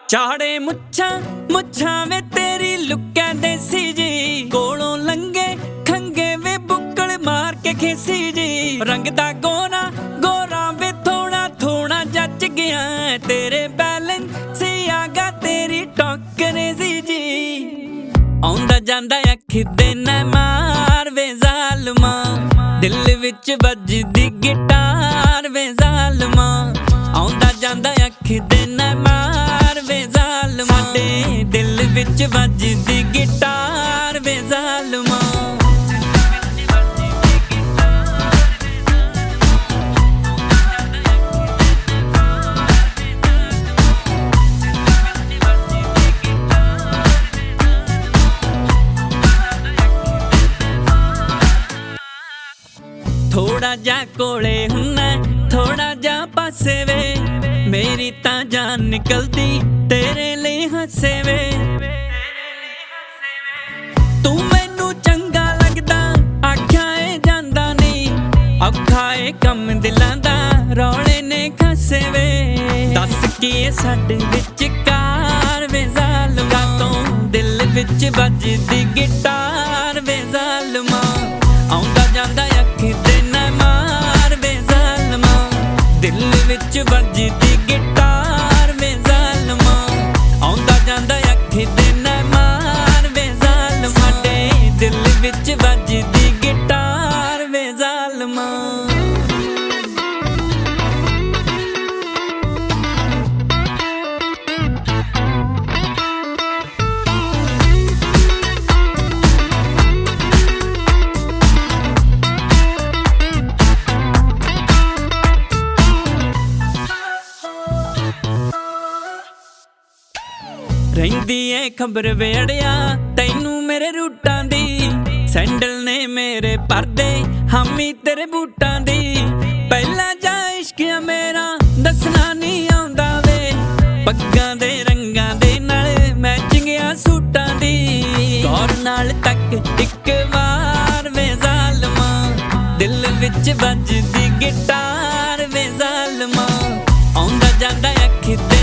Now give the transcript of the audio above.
ਚਾੜੇ ਮੁੱਛਾਂ ਵੇ ਤੇਰੀ ਲੁੱਕਾ ਦੇਸੀ ਜੀ, ਕੋਲੋਂ ਲੰਗੇ ਖੰਗੇ ਵੇ ਬੁੱਕਲ ਮਾਰ ਕੇ ਖੇਸੀ ਜੀ। ਰੰਗ ਦਾ ਗੋਰਾ ਵੇ ਥੋੜਾ ਜੱਜ ਗਿਆ, ਤੇਰੇ ਬੈਲੈਂਸ ਆਗਾ ਤੇਰੀ ਟੋਕਰੇ ਜੀ। ਆਉਂਦਾ ਜਾਂਦਾ ਅੱਖ ਦੇ ਨਾ ਮਾਰ ਵੇ ਜ਼ਾਲਮਾ, ਦਿਲ ਵਿੱਚ ਵੱਜਦੀ ਗਿਟਾਰ ਵੇ ਜ਼ਾਲਮਾ। ਆਉਂਦਾ ਜਾਂਦਾ ਅੱਖ ਦੇ ਨਾ ਮਾਰ ਵੇ ਜ਼ਾਲਮਾ, ਸਾਡੇ ਦਿਲ ਵਿੱਚ ਵੱਜਦੀ ਗਿਟਾਰ ਵੇ ਜ਼ਾਲਮਾ। ਥੋੜਾ ਜਾ ਕੋਲੇ ਹੁੰਨਾ, ਥੋੜਾ ਜਾ ਪਾਸੇ ਵੇ, ਮੇਰੀ ਤਾਂ ਜਾਨ ਨਿਕਲਦੀ ਤੇਰੇ ਲਈ ਹੱਸੇ ਵੇ। ਤੂੰ ਮੈਨੂੰ ਚੰਗਾ ਲੱਗਦਾ ਆਖਿਆ ਏ ਜਾਂਦਾ ਨੀ, ਔਖਾ ਏ ਕੰਮ ਦਿਲਾਂ ਦਾ ਰੌਲੇ ਨੇ ਖਾਸੇ ਵੇ। ਦੱਸ ਕੀ ਏ ਸਾਡੇ ਵਿਚਕਾਰ ਵੇ ਜ਼ਾਲਮਾ, ਤੋਂ ਦਿਲ ਵਿੱਚ ਵੱਜਦੀ ਗਿਟਾਰ ਵੇ ਜ਼ਾਲਮਾ। ਆਉਂਦਾ ਜਾਂਦਾ ਅੱਖ ਦੇ ਨਾ ਮਾਰ ਵੇ ਜ਼ਾਲਮਾ, ਦਿਲ ਵਿੱਚ ਵੱਜਦੀ ਗਿਟਾਰ ਵੇ ਜ਼ਾਲਮਾ। ਆਉਂਦਾ ਜਾਂਦਾ ਅੱਖ ਦੇ ਨਾ ਮਾਰ ਵੇ ਜ਼ਾਲਮਾ, ਸਾਡੇ ਦਿਲ ਵਿੱਚ ਵੱਜਦੀ ਗਿਟਾਰ ਵੇ ਜ਼ਾਲਮਾ। ਰਹਿੰਦੀ ਏ ਖਬਰ ਵੇੜਿਆ ਤੈਨੂੰ ਮੇਰੇ ਰੂਟਾਂ ਦੀ, ਸੈਂਡਲ ਨੇ ਮੇਰੇ ਪਰਦੇ ਹਾਮੀ ਤੇਰੇ ਬੂਟਾਂ ਦੀ। ਪਹਿਲਾਂ ਜਾ ਇਸ਼ਕ ਮੇਰਾ ਦੱਸਣਾ ਨਹੀਂ ਆਉਂਦਾ ਵੇ, ਪੱਗਾਂ ਦੇ ਰੰਗਾਂ ਦੇ ਨਾਲ ਮੈਚਿੰਗ ਆ ਸੂਟਾਂ ਦੀ। ਗੌਰ ਨਾਲ ਤੱਕ ਇੱਕ ਵਾਰ ਵੇ ਜ਼ਾਲਮਾ, ਦਿਲ ਵਿੱਚ ਵੱਜਦੀ ਗਿਟਾਰ ਵੇ ਜ਼ਾਲਮਾ। ਆਉਂਦਾ ਜਾਂਦਾ ਅੱਖ ਦੇ